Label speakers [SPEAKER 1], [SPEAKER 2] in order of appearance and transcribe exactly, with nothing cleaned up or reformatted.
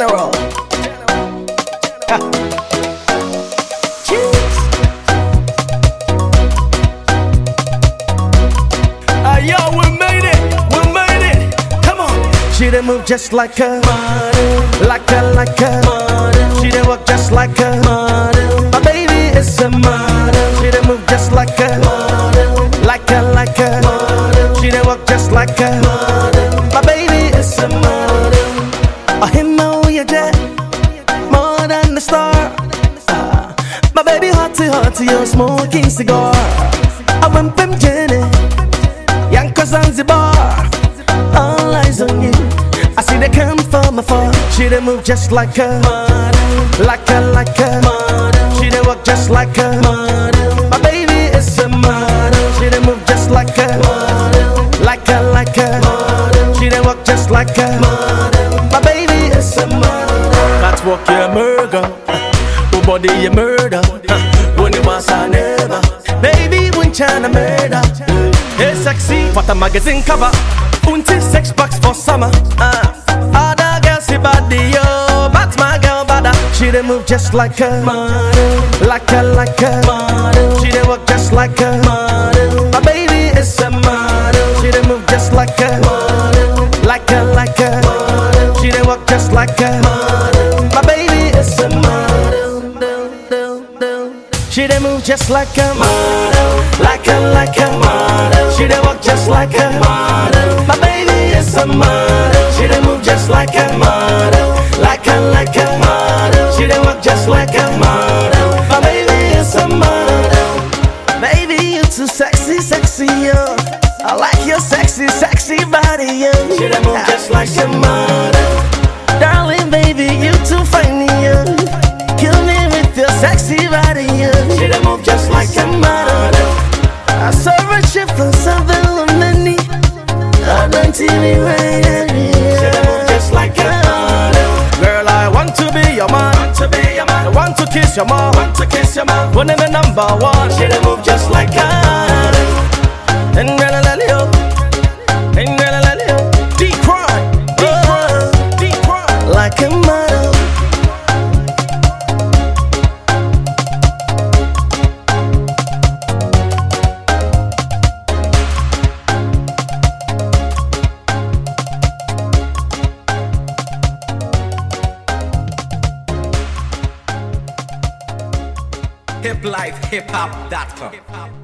[SPEAKER 1] General. Cheers. Ah, yo, we made it, we made it. Come on. She done move just like a model, like a, like a model. She done walk just like a model. My baby is a model. She done move just like a model, like a, like a model. She done walk just like a model. My baby is a model. I him know you're dead, more than the star. Uh, my baby hotty hotty, you're smoking cigar. I went from Jenny, Yanko Zanzibar. All eyes on you, I see they come from afar. She done move just like a model, like a, like a model. She done walk just like a model. My baby is a model. She done move just like a model, like a, like a model. She done walk just like a model. My baby is a model. That's walk you murder, oh body you murder. When you want to never, baby when China murder. Hey sexy, what a magazine cover. Until six bucks for summer. Uh, other girls see body yo, but my girl bada. She done move just like a model, like a, like a model. She done walk just like a model. My baby is a model. She done move just like a model, like a, like a model. She done walk just like a model. My baby is a model. She done move just like a model, like a, like a model. She done walk just like a model. My baby is a model. She done move just like a model, like a, like a model. She done walk just like a model. My baby is a model. Baby, you too sexy, sexy, yo. I like your sexy, sexy body, yo. She done move just like a model. Darling, baby, you too fine, yo. Kill me with your sexy body, yo. She done move just like a model. I saw a ship from Southern Lomani. I don't see me right at me. She done move just like a model. Girl, I want to be your man. Want to be your man. I want to kiss your mom. Want to kiss your mom. One of the number one. She done move just like a model. And girl, I love you. And girl, I love you. Deep cry, deep cry, deep cry. Like a model.
[SPEAKER 2] hip life hip hop dot com